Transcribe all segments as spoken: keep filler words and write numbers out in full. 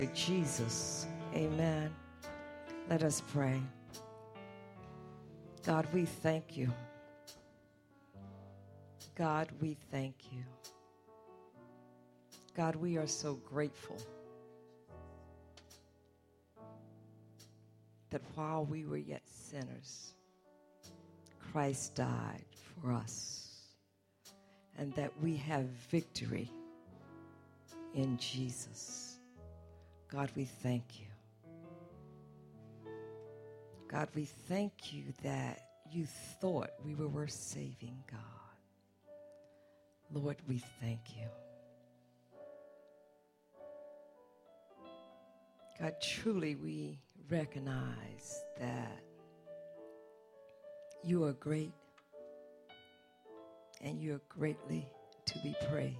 Jesus. Amen. Let us pray. God, we thank you. God, we thank you. God, we are so grateful that while we were yet sinners, Christ died for us, and that we have victory in Jesus. God, we thank you. God, we thank you that you thought we were worth saving, God. Lord, we thank you. God, truly we recognize that you are great and you are greatly to be praised.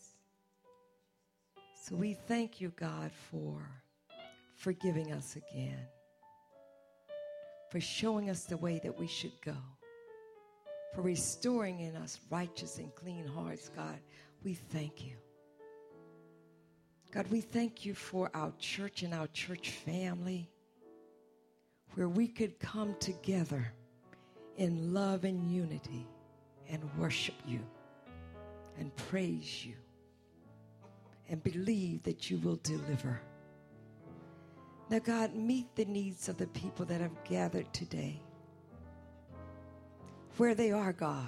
So we thank you, God, for forgiving us again, for showing us the way that we should go, for restoring in us righteous and clean hearts. God, we thank you. God, we thank you for our church and our church family, where we could come together in love and unity and worship you and praise you and believe that you will deliver. Now, God, meet the needs of the people that have gathered today, where they are, God,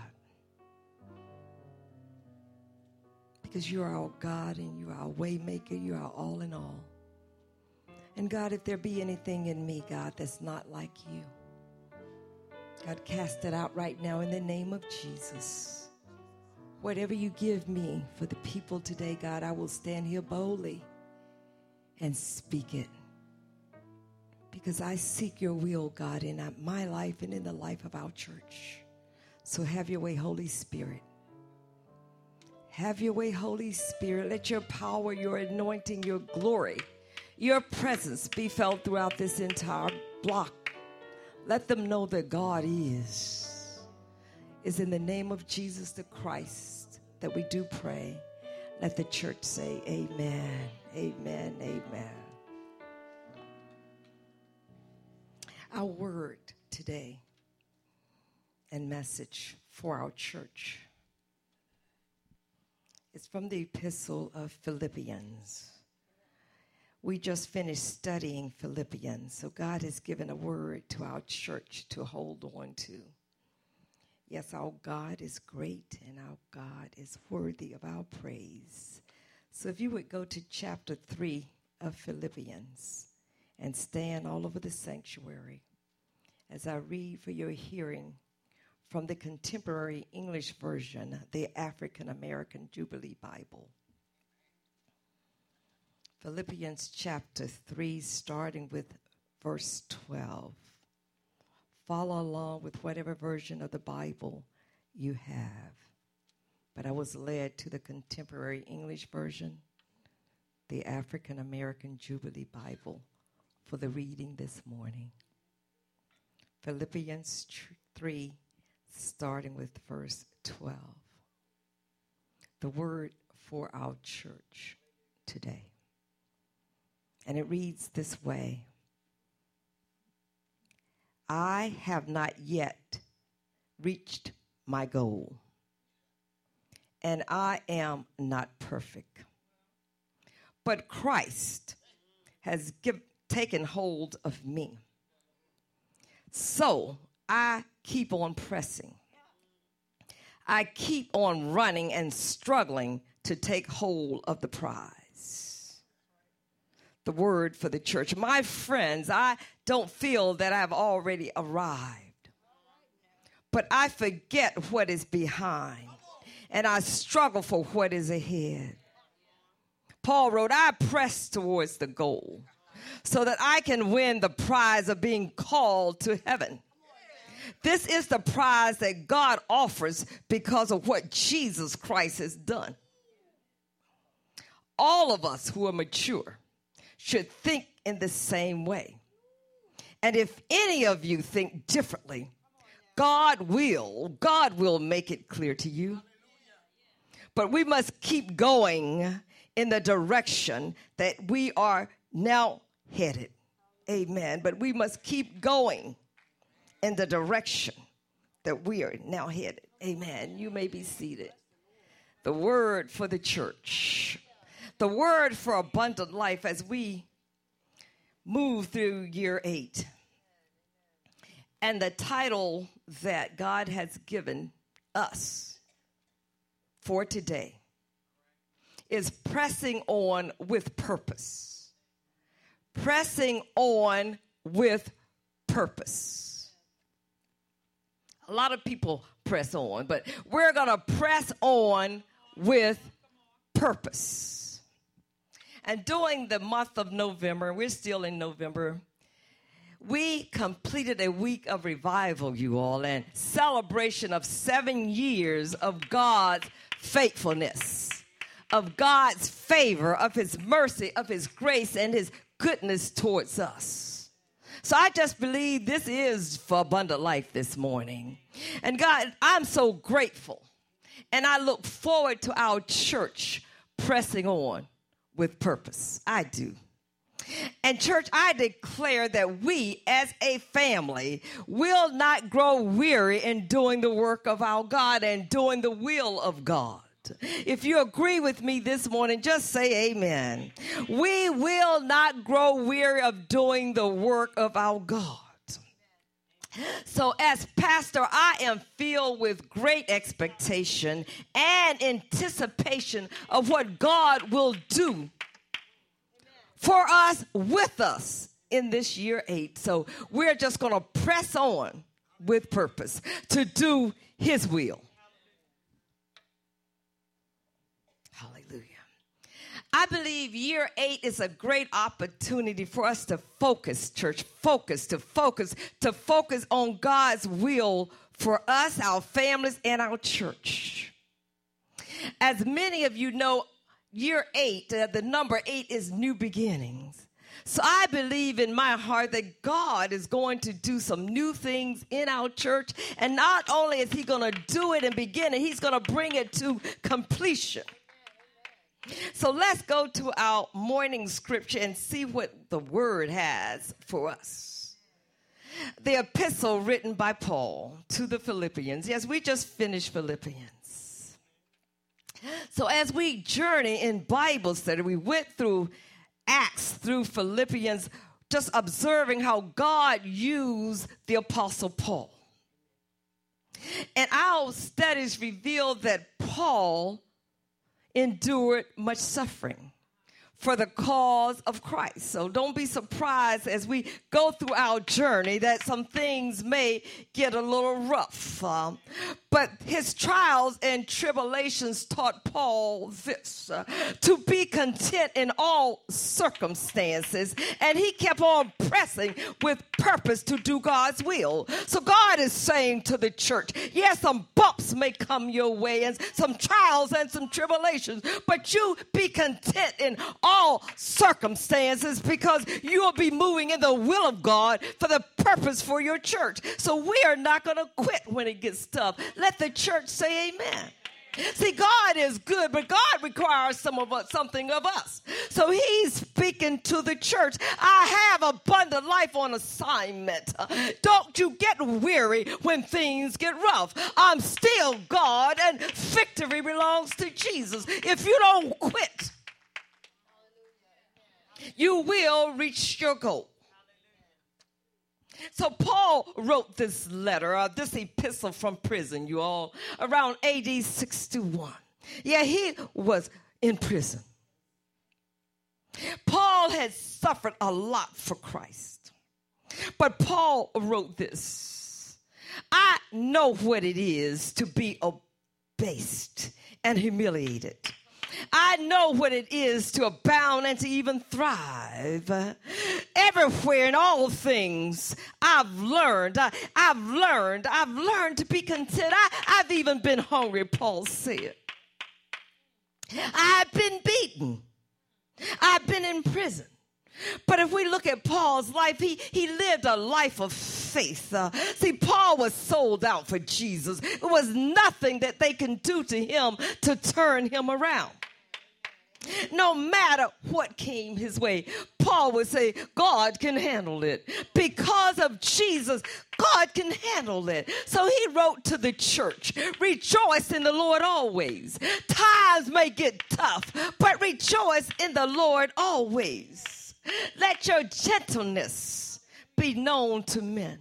because you are our God and you are our way maker. You are all in all. And God, if there be anything in me, God, that's not like you, God, cast it out right now in the name of Jesus. Whatever you give me for the people today, God, I will stand here boldly and speak it, because I seek your will, God, in my life and in the life of our church. So have your way, Holy Spirit. Have your way, Holy Spirit. Let your power, your anointing, your glory, your presence be felt throughout this entire block. Let them know that God is. Is in the name of Jesus the Christ that we do pray. Let the church say amen, amen, amen. Our word today and message for our church is from the epistle of Philippians. We just finished studying Philippians, so God has given a word to our church to hold on to. Yes, our God is great and our God is worthy of our praise. So if you would go to chapter three of Philippians and stand all over the sanctuary as I read for your hearing from the Contemporary English Version, the African American Jubilee Bible. Philippians chapter three, starting with verse twelve. Follow along with whatever version of the Bible you have. But I was led to the Contemporary English Version, the African American Jubilee Bible, for the reading this morning. Philippians three, starting with verse twelve. The word for our church today. And it reads this way. I have not yet reached my goal, and I am not perfect. But Christ has give, taken hold of me. So I keep on pressing. I keep on running and struggling to take hold of the prize. The word for the church. My friends, I don't feel that I've already arrived, but I forget what is behind and I struggle for what is ahead. Paul wrote, I press towards the goal so that I can win the prize of being called to heaven. This is the prize that God offers because of what Jesus Christ has done. All of us who are mature should think in the same way. And if any of you think differently, God will, God will make it clear to you. But we must keep going in the direction that we are now headed. Amen. But we must keep going in the direction that we are now headed. Amen. You may be seated. The word for the church. The word for abundant life as we move through year eight. And the title that God has given us for today is Pressing On with Purpose. Pressing on with purpose. A lot of people press on, but we're going to press on with purpose. And during the month of November, we're still in November, we completed a week of revival, you all, and celebration of seven years of God's faithfulness, of God's favor, of his mercy, of his grace, and his goodness towards us. So I just believe this is for abundant life this morning. And God, I'm so grateful. And I look forward to our church pressing on with purpose. I do. And church, I declare that we as a family will not grow weary in doing the work of our God and doing the will of God. If you agree with me this morning, just say amen. We will not grow weary of doing the work of our God. So as pastor, I am filled with great expectation and anticipation of what God will do for us, with us in this year eight. So we're just going to press on with purpose to do his will. Hallelujah. I believe year eight is a great opportunity for us to focus, church, focus, to focus, to focus on God's will for us, our families, and our church. As many of you know, year eight, uh, the number eight is new beginnings. So I believe in my heart that God is going to do some new things in our church. And not only is he going to do it and begin it, he's going to bring it to completion. So let's go to our morning scripture and see what the word has for us. The epistle written by Paul to the Philippians. Yes, we just finished Philippians. So as we journey in Bible study, we went through Acts, through Philippians, just observing how God used the Apostle Paul. And our studies revealed that Paul endured much suffering for the cause of Christ. So don't be surprised as we go through our journey that some things may get a little rough. Um, but his trials and tribulations taught Paul this, uh, to be content in all circumstances. And he kept on pressing with purpose to do God's will. So God is saying to the church, yes, some bumps may come your way and some trials and some tribulations, but you be content in all all circumstances, because you will be moving in the will of God for the purpose for your church. So we are not going to quit when it gets tough. Let the church say amen. See, God is good, but God requires some of us, something of us. So he's speaking to the church. I have abundant life on assignment. Don't you get weary when things get rough. I'm still God, and victory belongs to Jesus. If you don't quit, you will reach your goal. So Paul wrote this letter, uh, this epistle from prison, you all, around A D sixty-one. Yeah, he was in prison. Paul had suffered a lot for Christ. But Paul wrote this: I know what it is to be abased and humiliated. I know what it is to abound and to even thrive. Everywhere in all things, I've learned, I, I've learned, I've learned to be content. I, I've even been hungry, Paul said. I've been beaten. I've been in prison. But if we look at Paul's life, he, he lived a life of faith. Uh, see, Paul was sold out for Jesus. It was nothing that they can do to him to turn him around. No matter what came his way, Paul would say, God can handle it. Because of Jesus, God can handle it. So he wrote to the church, rejoice in the Lord always. Times may get tough, but rejoice in the Lord always. Let your gentleness be known to men.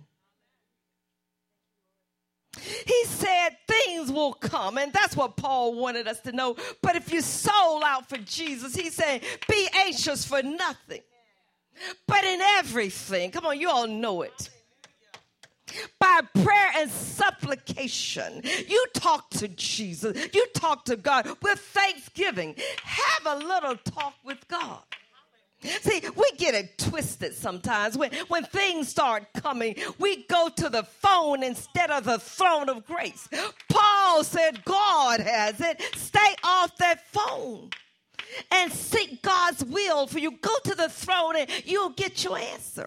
He said things will come, and that's what Paul wanted us to know. But if you sold out for Jesus, he said, be anxious for nothing, but in everything. Come on, you all know it. By prayer and supplication, you talk to Jesus. You talk to God with thanksgiving. Have a little talk with God. See, we get it twisted sometimes. When, when things start coming, we go to the phone instead of the throne of grace. Paul said, God has it. Stay off that phone and seek God's will for you. Go to the throne and you'll get your answer.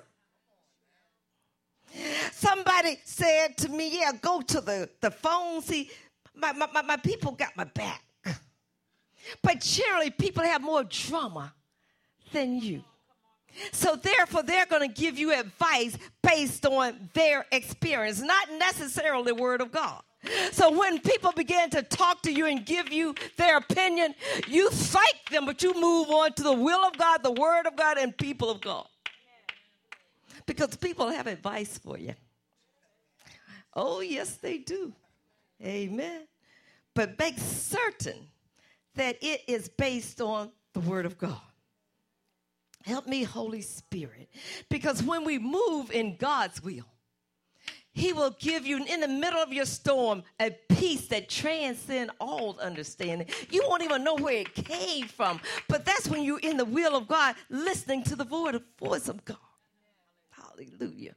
Somebody said to me, yeah, go to the, the phone. See, my, my, my people got my back. But generally, people have more drama than you. So therefore, they're going to give you advice based on their experience, not necessarily the word of God. So when people begin to talk to you and give you their opinion, you thank them, but you move on to the will of God, the word of God, and people of God. Because people have advice for you. Oh, yes, they do. Amen. But make certain that it is based on the word of God. Help me, Holy Spirit. Because when we move in God's will, he will give you, in the middle of your storm, a peace that transcends all understanding. You won't even know where it came from. But that's when you're in the will of God, listening to the voice of God. Hallelujah.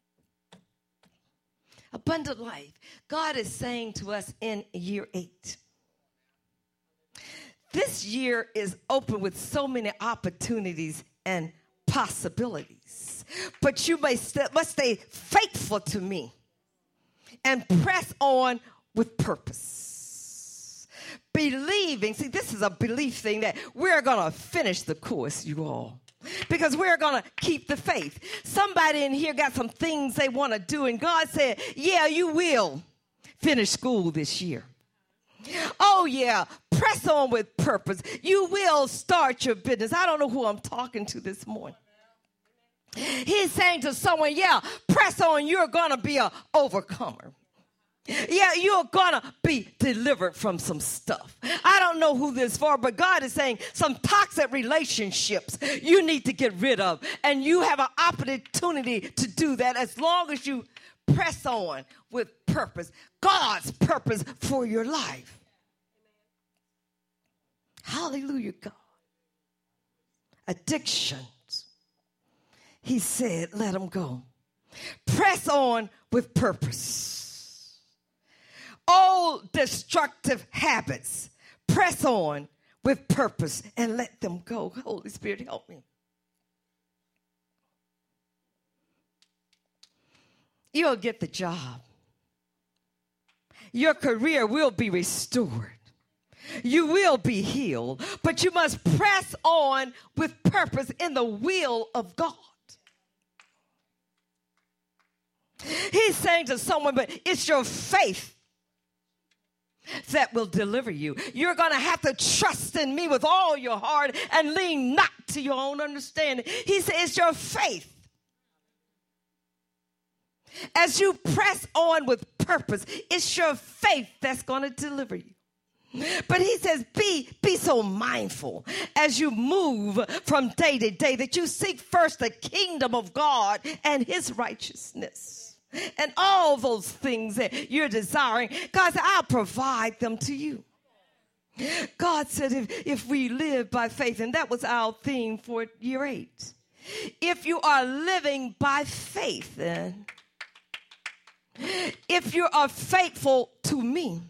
Abundant life. God is saying to us in year eight. This year is open with so many opportunities and possibilities. But you may st- must stay faithful to me and press on with purpose. Believing, see, this is a belief thing that we're going to finish the course, you all. Because we're going to keep the faith. Somebody in here got some things they want to do, and God said, yeah, you will finish school this year. Oh, yeah, press on with purpose. You will start your business. I don't know who I'm talking to this morning. He's saying to someone, yeah, press on. You're going to be an overcomer. Yeah, you're going to be delivered from some stuff. I don't know who this is for, but God is saying some toxic relationships you need to get rid of. And you have an opportunity to do that as long as you press on with purpose. God's purpose for your life. Hallelujah, God. Addictions. He said, let them go. Press on with purpose. Old destructive habits. Press on with purpose and let them go. Holy Spirit, help me. You'll get the job. Your career will be restored. You will be healed, but you must press on with purpose in the will of God. He's saying to someone, but it's your faith that will deliver you. You're going to have to trust in me with all your heart and lean not to your own understanding. He says it's your faith. As you press on with purpose, it's your faith that's going to deliver you. But he says, be, be so mindful as you move from day to day that you seek first the kingdom of God and his righteousness. And all those things that you're desiring, God said, I'll provide them to you. God said, if, if we live by faith, and that was our theme for year eight. If you are living by faith, then if you are faithful to me,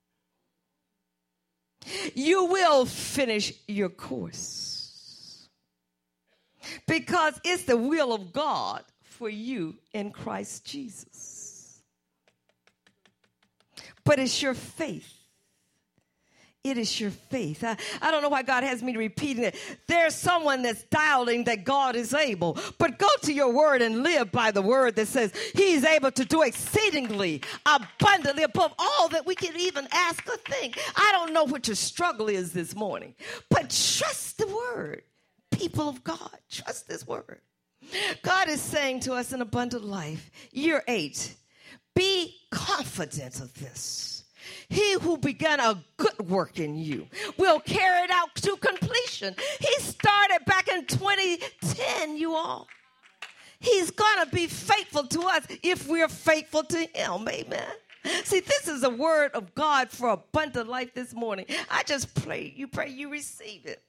you will finish your course. Because it's the will of God for you in Christ Jesus. But it's your faith. It is your faith. I, I don't know why God has me repeating it. There's someone that's doubting that God is able. But go to your word and live by the word that says he's able to do exceedingly, abundantly, above all that we can even ask or think. I don't know what your struggle is this morning, but trust the word. People of God, trust this word. God is saying to us in Abundant Life, year eight, be confident of this. He who began a good work in you will carry it out to completion. He started back in twenty ten, you all. He's going to be faithful to us if we're faithful to him. Amen. See, this is a word of God for abundant life this morning. I just pray, you pray you receive it.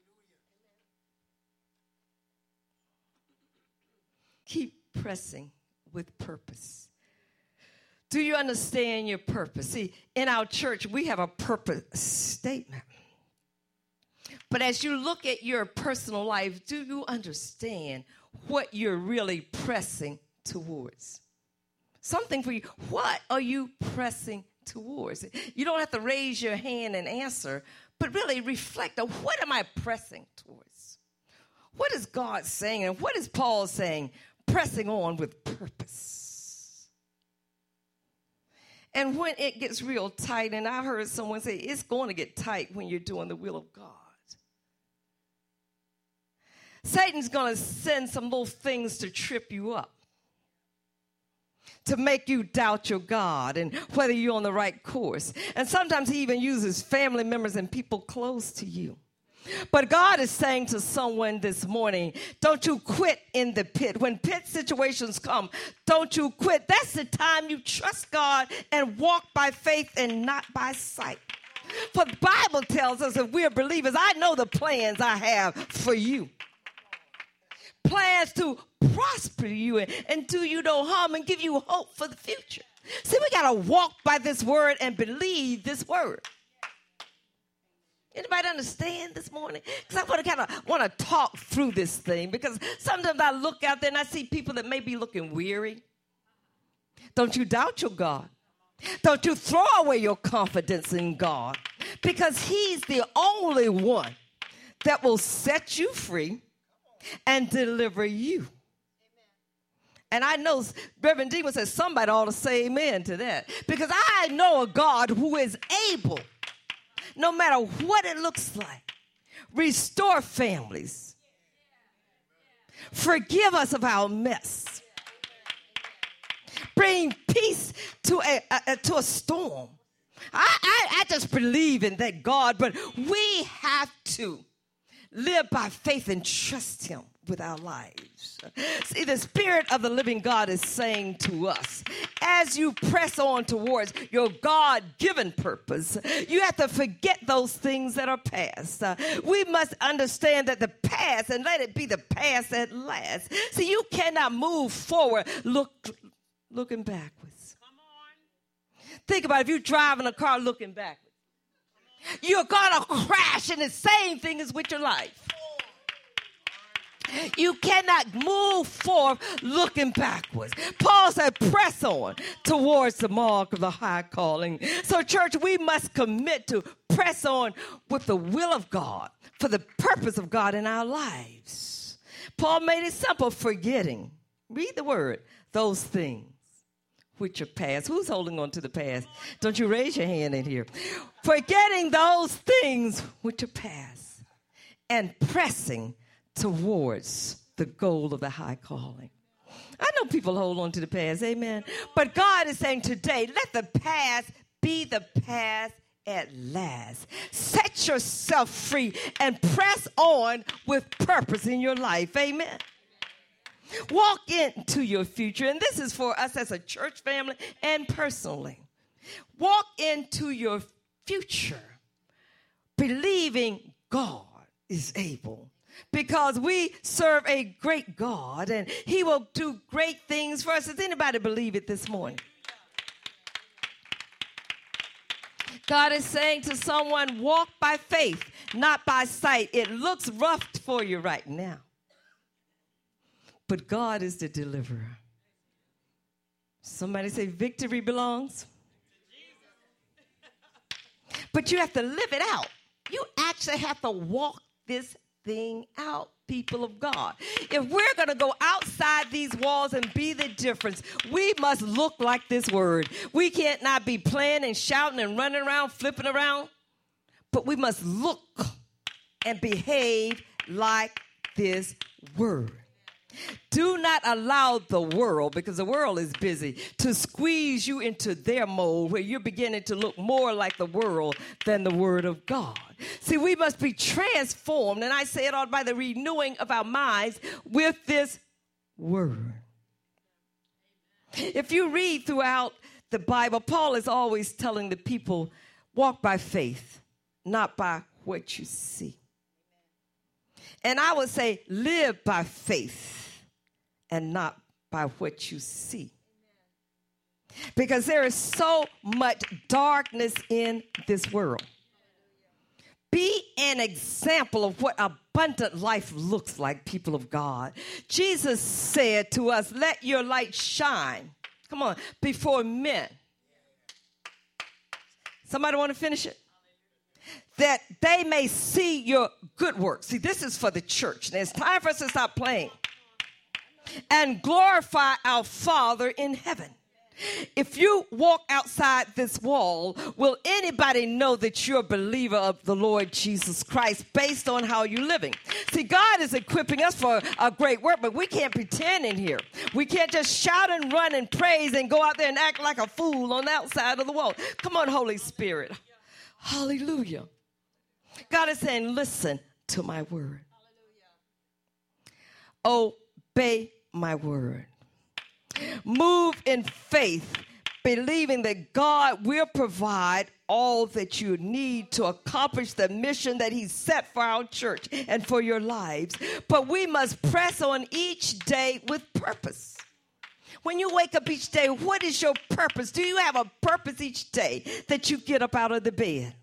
Keep pressing with purpose. Do you understand your purpose? See, in our church, we have a purpose statement. But as you look at your personal life, do you understand what you're really pressing towards? Something for you. What are you pressing towards? You don't have to raise your hand and answer, but really reflect on what am I pressing towards? What is God saying and what is Paul saying? Pressing on with purpose. And when it gets real tight, and I heard someone say, it's going to get tight when you're doing the will of God. Satan's going to send some little things to trip you up, to make you doubt your God and whether you're on the right course. And sometimes he even uses family members and people close to you. But God is saying to someone this morning, don't you quit in the pit. When pit situations come, don't you quit. That's the time you trust God and walk by faith and not by sight. For the Bible tells us if we're believers, I know the plans I have for you. Plans to prosper you and, and do you no harm and give you hope for the future. See, we got to walk by this word and believe this word. Anybody understand this morning? Because I want to kind of want to talk through this thing, because sometimes I look out there and I see people that may be looking weary. Don't you doubt your God. Don't you throw away your confidence in God, because he's the only one that will set you free and deliver you. And I know Reverend Deeman says somebody ought to say amen to that, because I know a God who is able, no matter what it looks like, restore families, forgive us of our mess, bring peace to a, a, to a storm. I, I, I just believe in that God, but we have to live by faith and trust him with our lives. See, the Spirit of the living God is saying to us, as you press on towards your God-given purpose, you have to forget those things that are past. Uh, we must understand that the past, and let it be the past at last. See, you cannot move forward look, looking backwards. Come on. Think about it. If you're driving a car looking backwards, you're going to crash, and the same thing is with your life. You cannot move forward looking backwards. Paul said, press on towards the mark of the high calling. So, church, we must commit to press on with the will of God for the purpose of God in our lives. Paul made it simple, forgetting. Read the word, those things which are past. Who's holding on to the past? Don't you raise your hand in here. Forgetting those things which are past and pressing towards the goal of the high calling. I know people hold on to the past, amen. But God is saying today, let the past be the past at last. Set yourself free and press on with purpose in your life, amen. Walk into your future, and this is for us as a church family and personally. Walk into your future believing God is able. Because we serve a great God, and he will do great things for us. Does anybody believe it this morning? God is saying to someone, walk by faith, not by sight. It looks rough for you right now, but God is the deliverer. Somebody say, victory belongs. But you have to live it out. You actually have to walk this thing out, people of God. If we're going to go outside these walls and be the difference, we must look like this word. We can't not be playing and shouting and running around, flipping around, but we must look and behave like this word. Do not allow the world, because the world is busy, to squeeze you into their mold where you're beginning to look more like the world than the word of God. See, we must be transformed, and I say it all by the renewing of our minds with this word. If you read throughout the Bible, Paul is always telling the people, walk by faith, not by what you see. And I would say, live by faith and not by what you see. Because there is so much darkness in this world. Be an example of what abundant life looks like, people of God. Jesus said to us, let your light shine, come on, before men. Somebody want to finish it? That they may see your good works. See, this is for the church. And it's time for us to stop playing. And glorify our Father in heaven. If you walk outside this wall, will anybody know that you're a believer of the Lord Jesus Christ based on how you're living? See, God is equipping us for a great work, but we can't pretend in here. We can't just shout and run and praise and go out there and act like a fool on the outside of the wall. Come on, Holy Spirit. Hallelujah. God is saying, listen to my word. Obey my word. Move in faith, believing that God will provide all that you need to accomplish the mission that he set for our church and for your lives. But we must press on each day with purpose. When you wake up each day, what is your purpose? Do you have a purpose each day that you get up out of the bed?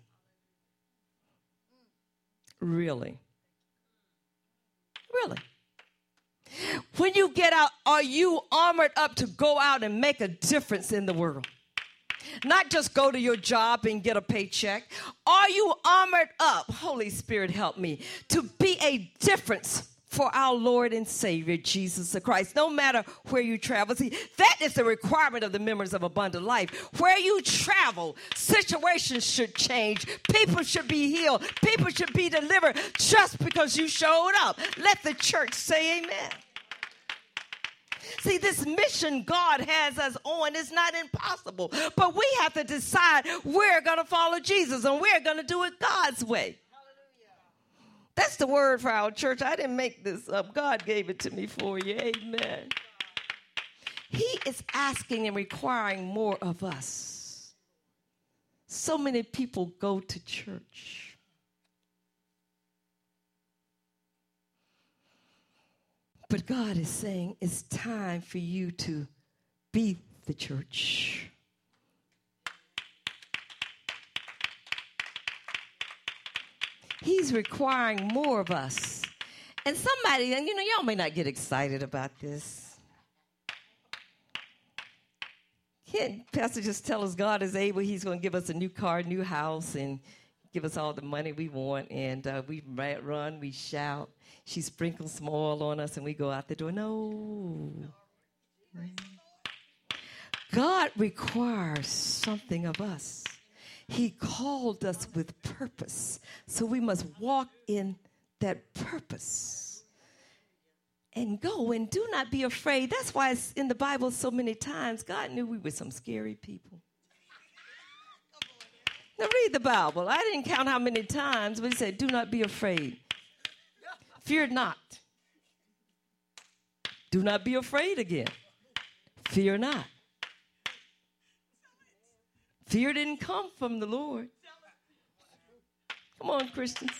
Really? Really? When you get out, are you armored up to go out and make a difference in the world? Not just go to your job and get a paycheck. Are you armored up, Holy Spirit help me, to be a difference for our Lord and Savior, Jesus Christ, no matter where you travel? See, that is the requirement of the members of Abundant Life. Where you travel, situations should change. People should be healed. People should be delivered just because you showed up. Let the church say amen. See, this mission God has us on is not impossible, but we have to decide we're going to follow Jesus and we're going to do it God's way. That's the word for our church. I didn't make this up. God gave it to me for you. Amen. He is asking and requiring more of us. So many people go to church. But God is saying it's time for you to be the church. He's requiring more of us. And somebody, and you know, y'all may not get excited about this. Can't Pastor just tell us God is able, he's going to give us a new car, new house, and give us all the money we want. And uh, we run, we shout. She sprinkles some oil on us, and we go out the door. No. God requires something of us. He called us with purpose, so we must walk in that purpose and go, and do not be afraid. That's why it's in the Bible so many times. God knew we were some scary people. Now read the Bible. I didn't count how many times, but he said, do not be afraid. Fear not. Do not be afraid again. Fear not. Fear didn't come from the Lord. Come on, Christians.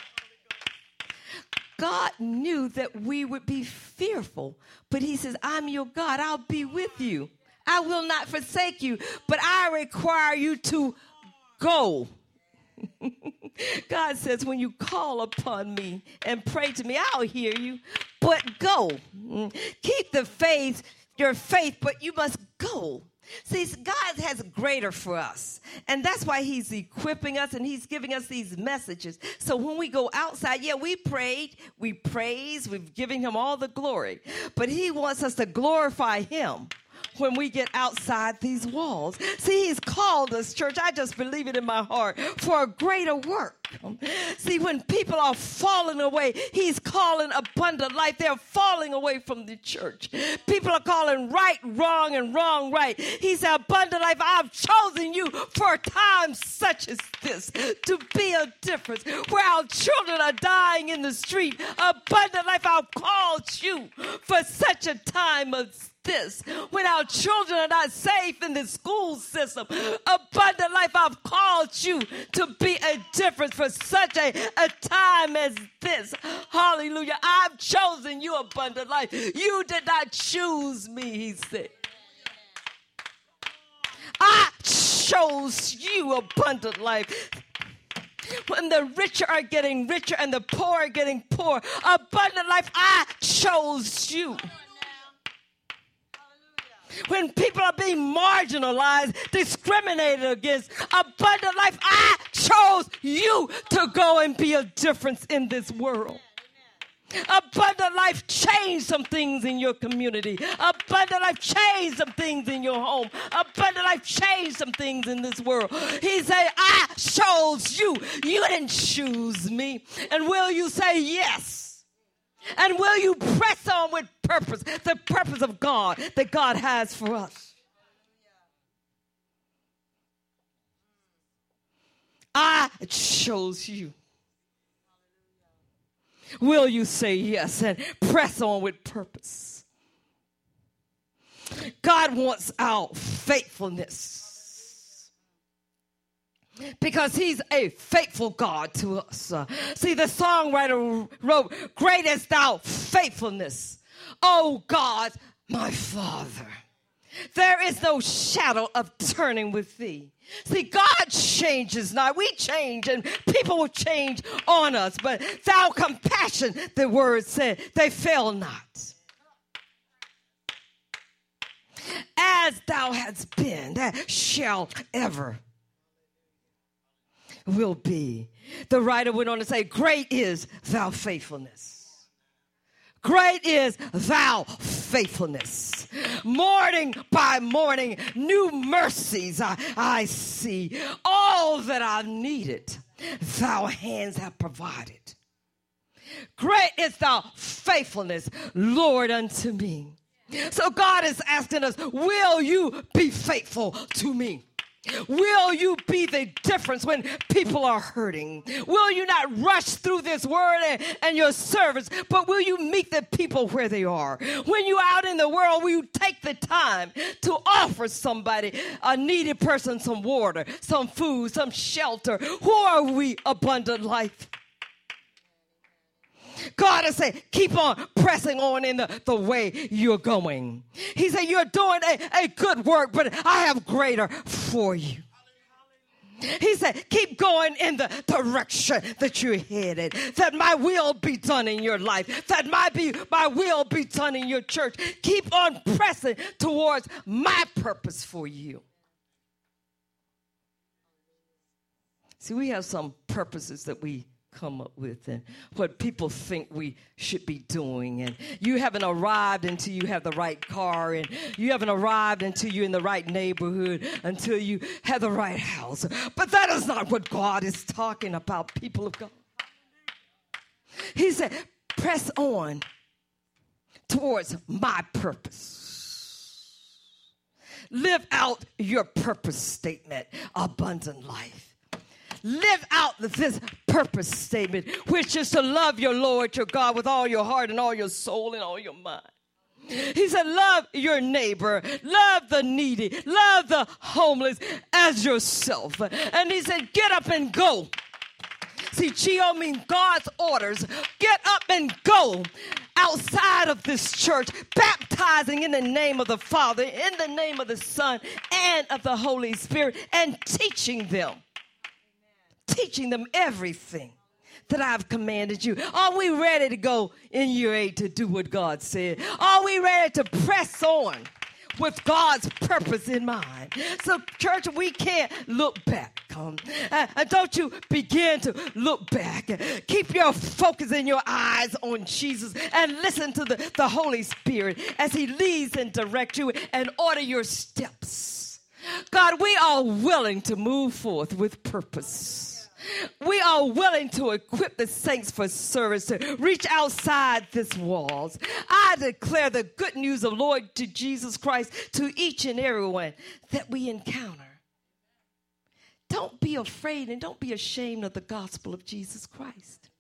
God knew that we would be fearful, but he says, I'm your God. I'll be with you. I will not forsake you, but I require you to go. God says, when you call upon me and pray to me, I'll hear you, but go. Keep the faith, your faith, but you must go. See, God has greater for us. And that's why he's equipping us and he's giving us these messages. So when we go outside, yeah, we prayed, we praise, we've given him all the glory. But he wants us to glorify him when we get outside these walls. See, he's called us, church, I just believe it in my heart, for a greater work. See, when people are falling away, he's calling abundant life. They're falling away from the church. People are calling right wrong and wrong right. He said, abundant life, I've chosen you for a time such as this to be a difference. Where our children are dying in the street, abundant life, I've called you for such a time as this. When our children are not safe in the school system, abundant life, I've called you to be a difference for such a, a time as this. Hallelujah. I've chosen you, abundant life. You did not choose me, he said. I chose you, abundant life. When the richer are getting richer and the poor are getting poor, abundant life, I chose you. When people are being marginalized, discriminated against, abundant life, I chose you to go and be a difference in this world. Abundant life, change some things in your community. Abundant life, change some things in your home. Abundant life, change some things in this world. He said, I chose you. You didn't choose me. And will you say yes? And will you press on with purpose, the purpose of God that God has for us? I chose you. Will you say yes and press on with purpose? God wants our faithfulness. Because he's a faithful God to us. Uh, see, the songwriter wrote, great is thou faithfulness, O God, my Father. There is no shadow of turning with thee. See, God changes not. We change and people will change on us. But thou compassion, the word said, they fail not. As thou hast been, that shall ever will be. The writer went on to say, great is thou faithfulness. Great is thou faithfulness. Morning by morning, new mercies I, I see. All that I needed, thou hands have provided. Great is thou faithfulness, Lord, unto me. So God is asking us, will you be faithful to me? Will you be the difference when people are hurting? Will you not rush through this word and, and your service, but will you meet the people where they are? When you're out in the world, will you take the time to offer somebody, a needy person, some water, some food, some shelter? Who are we, abundant life? God is saying, keep on pressing on in the, the way you're going. He said, you're doing a, a good work, but I have greater for you. He said, keep going in the direction that you're headed, that my will be done in your life, that my, be, my will be done in your church. Keep on pressing towards my purpose for you. See, we have some purposes that we come up with and what people think we should be doing, and you haven't arrived until you have the right car, and you haven't arrived until you're in the right neighborhood, until you have the right house. But that is not what God is talking about, people of God. He said, press on towards my purpose. Live out your purpose statement, abundant life. Live out this purpose statement, which is to love your Lord, your God, with all your heart and all your soul and all your mind. He said, love your neighbor, love the needy, love the homeless as yourself. And he said, get up and go. See, Geo means God's orders. Get up and go outside of this church, baptizing in the name of the Father, in the name of the Son, and of the Holy Spirit, and teaching them. Teaching them everything that I've commanded you. Are we ready to go in year eight to do what God said? Are we ready to press on with God's purpose in mind. So, church, we can't look back. Um, and, and don't you begin to look back. Keep your focus and your eyes on Jesus and listen to the, the Holy Spirit as he leads and directs you and order your steps. God, we are willing to move forth with purpose. We are willing to equip the saints for service, to reach outside these walls. I declare the good news of Lord to Jesus Christ to each and everyone that we encounter. Don't be afraid and don't be ashamed of the gospel of Jesus Christ.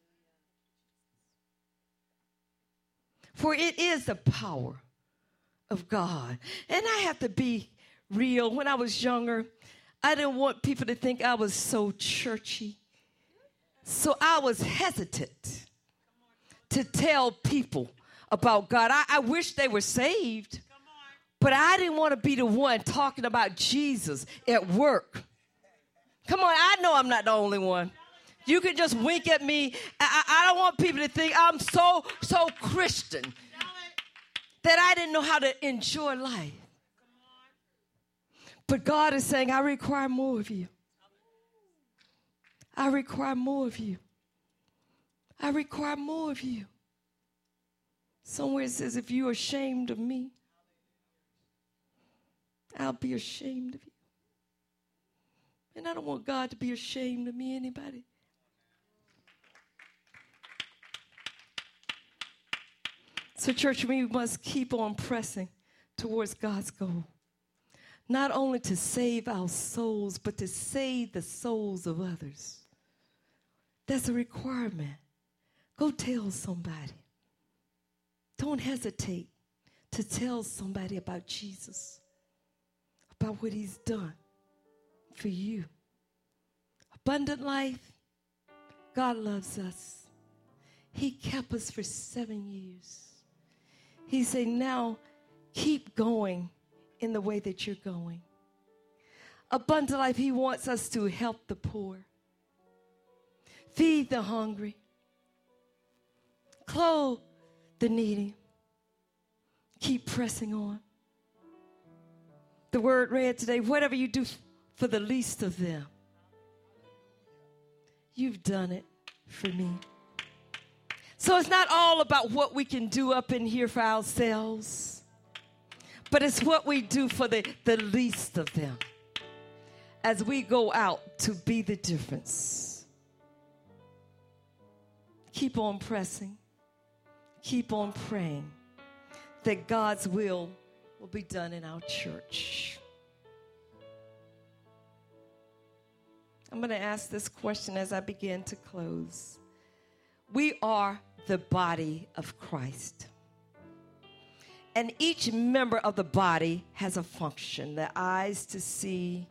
For it is the power of God. And I have to be real. When I was younger, I didn't want people to think I was so churchy. So I was hesitant to tell people about God. I, I wish they were saved, but I didn't want to be the one talking about Jesus at work. Come on, I know I'm not the only one. You can just wink at me. I, I don't want people to think I'm so, so Christian that I didn't know how to enjoy life. But God is saying, I require more of you. I require more of you. I require more of you. Somewhere it says, if you're ashamed of me, I'll be ashamed of you. And I don't want God to be ashamed of me, anybody. So, church, we must keep on pressing towards God's goal. Not only to save our souls, but to save the souls of others. That's a requirement. Go tell somebody. Don't hesitate to tell somebody about Jesus, about what he's done for you. Abundant life, God loves us. He kept us for seven years. He said, now keep going in the way that you're going. Abundant life, he wants us to help the poor, feed the hungry, clothe the needy, keep pressing on. The word read today, whatever you do for the least of them, you've done it for me. So it's not all about what we can do up in here for ourselves, but it's what we do for the, the least of them as we go out to be the difference. Keep on pressing. Keep on praying that God's will will be done in our church. I'm going to ask this question as I begin to close. We are the body of Christ. And each member of the body has a function. The eyes to see,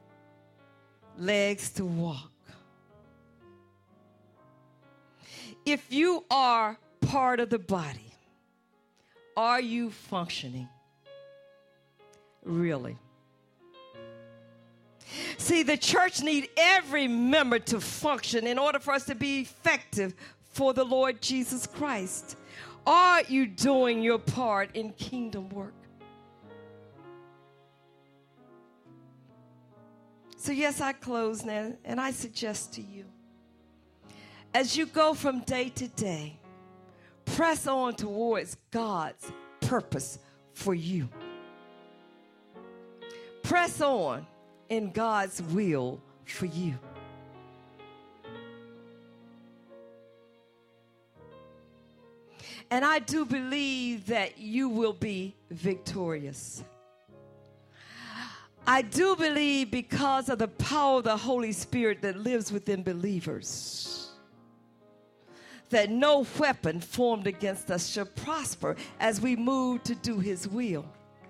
legs to walk. If you are part of the body, are you functioning? Really? See, the church needs every member to function in order for us to be effective for the Lord Jesus Christ. Are you doing your part in kingdom work? So yes, I close now, and I suggest to you, as you go from day to day, press on towards God's purpose for you. Press on in God's will for you. And I do believe that you will be victorious. I do believe because of the power of the Holy Spirit that lives within believers, that no weapon formed against us shall prosper as we move to do his will.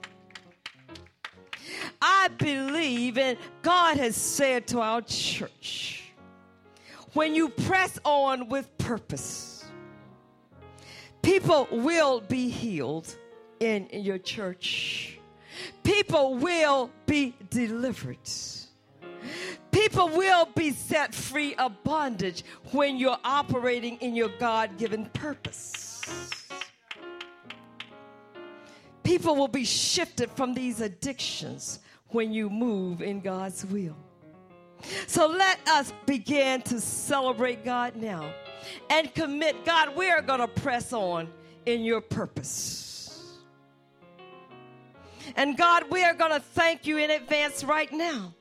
I believe, and God has said to our church, when you press on with purpose, people will be healed in your church. People will be delivered. People will be set free of bondage when you're operating in your God-given purpose. People will be shifted from these addictions when you move in God's will. So let us begin to celebrate God now and commit, God, we are going to press on in your purpose. And God, we are going to thank you in advance right now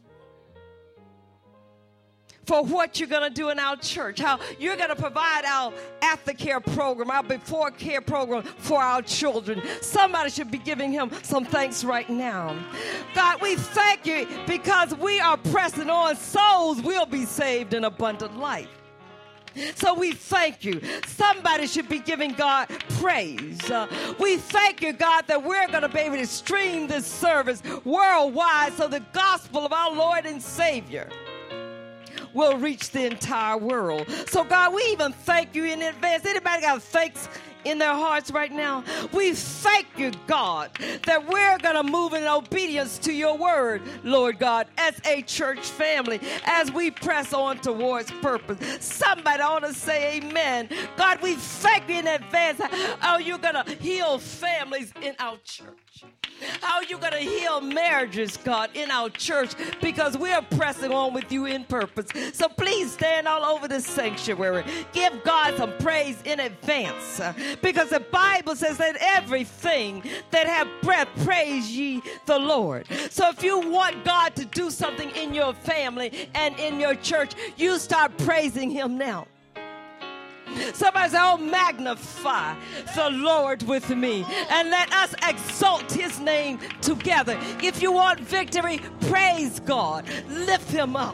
for what you're going to do in our church, how you're going to provide our aftercare program, our before care program for our children. Somebody should be giving him some thanks right now. God, we thank you because we are pressing on. Souls will be saved in abundant life. So we thank you. Somebody should be giving God praise. Uh, we thank you, God, that we're going to be able to stream this service worldwide so the gospel of our Lord and Savior will reach the entire world. So, God, we even thank you in advance. Anybody got thanks in their hearts right now? We thank you, God, that we're going to move in obedience to your word, Lord God, as a church family, as we press on towards purpose. Somebody ought to say amen. God, we thank you in advance how you're going to heal families in our church. How you going to heal marriages, God, in our church, because we're pressing on with you in purpose. So please stand all over this sanctuary. Give God some praise in advance, uh, because the Bible says that everything that have breath, praise ye the Lord. So if you want God to do something in your family and in your church, you start praising him now. Somebody say, oh, magnify the Lord with me, and let us exalt his name together. If you want victory, praise God. Lift him up.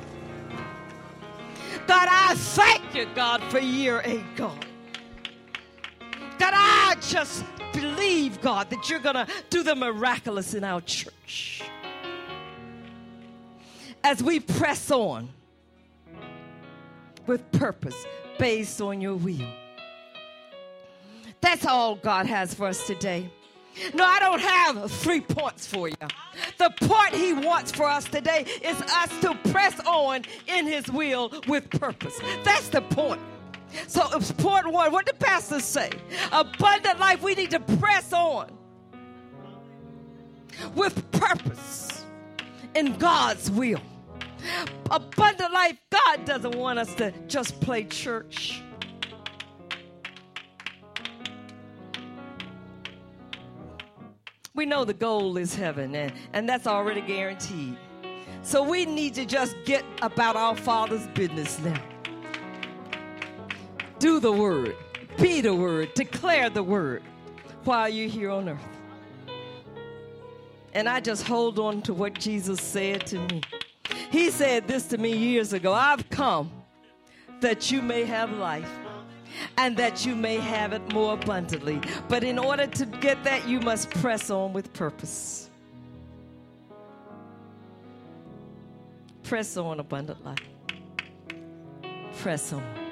God, I thank you, God, for year eight, God. God, I just believe, God, that you're going to do the miraculous in our church. As we press on with purpose, based on your will. That's all God has for us today. No, I don't have three points for you. The point he wants for us today is us to press on in his will with purpose. That's the point. So it's point one. What did the pastor say? Abundant life, we need to press on with purpose in God's will. Abundant life, God doesn't want us to just play church. We know the goal is heaven, and, and that's already guaranteed. So we need to just get about our Father's business now. Do the word, be the word, declare the word while you're here on earth. And I just hold on to what Jesus said to me. He said this to me years ago. I've come that you may have life and that you may have it more abundantly. But in order to get that, you must press on with purpose. Press on, abundant life. Press on.